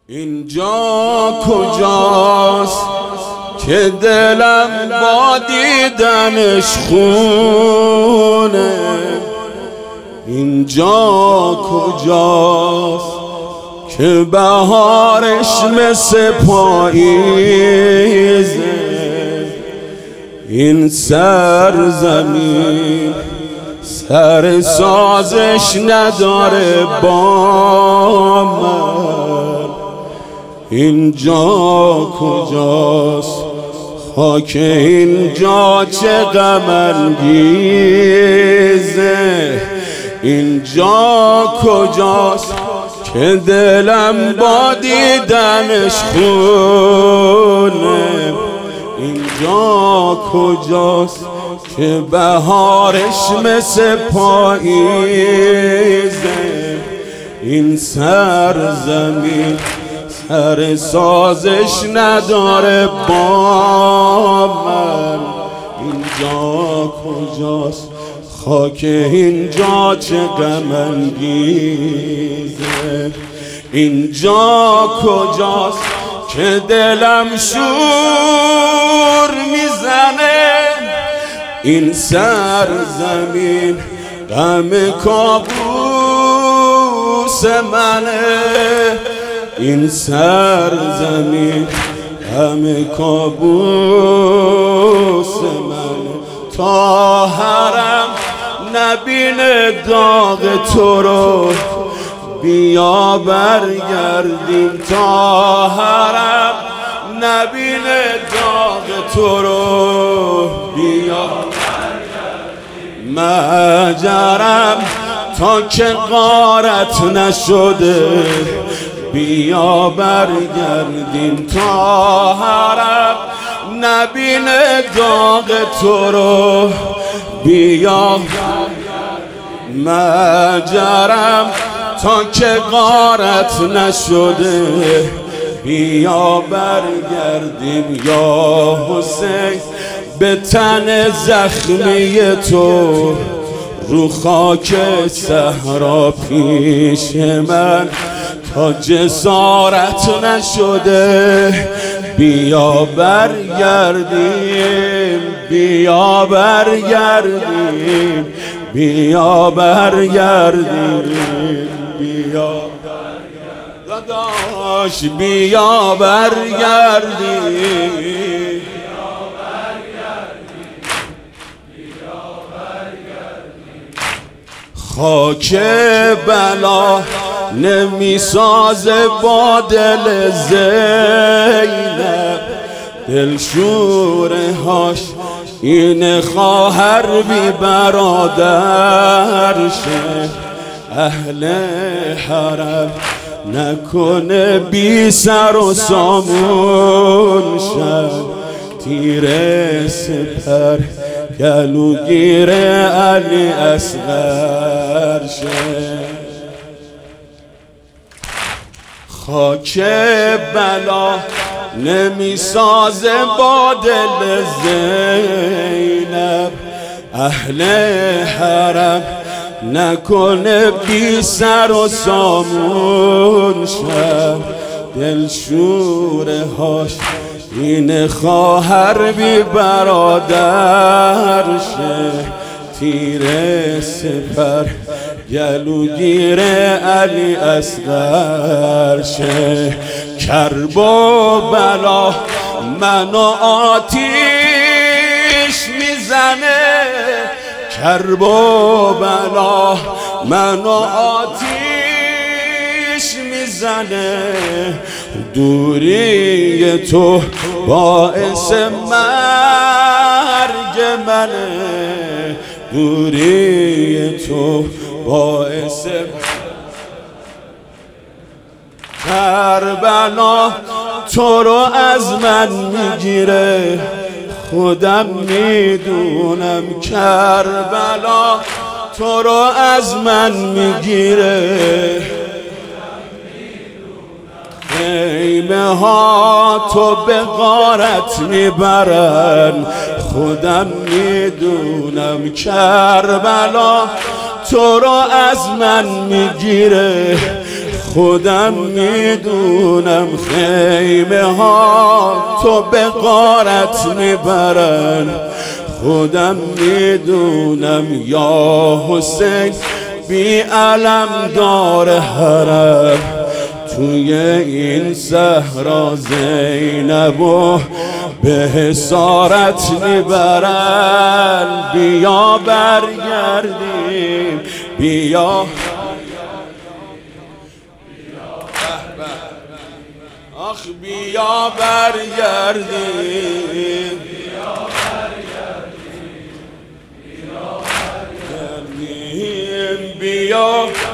اینجا کجاست که دلم با دیدنش خونه؟ اینجا کجاست که بهارش مثل پاییزه؟ این سرزمین سر سازش نداره با من. اینجا کجاست خاک اینجا چه غم انگیزه؟ اینجا کجاست که دلم با دیدنش خونه؟ اینجا کجاست که بهارش مثل پاییزه؟ این سرزمین سر سازش نداره با من. اینجا کجاست خاک اینجا چه غم انگیزه؟ اینجا کجاست که دلم شور میزنه؟ این سرزمین غم کابوس منه. این سرزمین غم کابوس منه. تا حرم نبینه داغ تو رو، بیا برگردیم. تا حرم نبینه داغ تو رو، بیا برگردیم. مجرم تا که غارت نشده، بیا برگردیم. تا حرم نبینه داغ تو رو، بیا مجرم تا که غارت نشده، بیا برگردیم. یا حسین به تن زخمی تو رو خاک صحرا پیش من تا جسارت نشده، بیا برگردیم. بیا برگردیم. بیا برگردیم. بیا داداش بیا برگردیم. خاک بلا نمیسازه با دل زینب، دلشوره هاش این خواهر بی برادرشه. اهل حرم نکنه بی سر و سامون شد، تیر سپر گلوگیر علی اصغر شه. خاک بلا نمیسازه با دل زینب، اهل حرم نکنه بی سر و سامون شد، دلشوره هاش این خواهر بی برادر شه. تیر سپر گلوگیر علی اصغر شه. کرب و بلا منو آتیش میزنه، کرب و بلا منو آتیش میزنه. دوری تو باعث مرگ منه، دوری تو باعث کربلا تو رو از من میگیره. خودم میدونم کربلا تو رو از من میگیره. خیمه ها تو به غارت میبرن، خودم میدونم کربلا تو رو از من میگیره. خودم میدونم خیمه ها تو به غارت میبرن، خودم میدونم یا حسین بی علم دار حرم، توی این صحرا زینبو به حسارت میبرن. بیا برگردیم، بیا آخ بیا برگردیم، بیا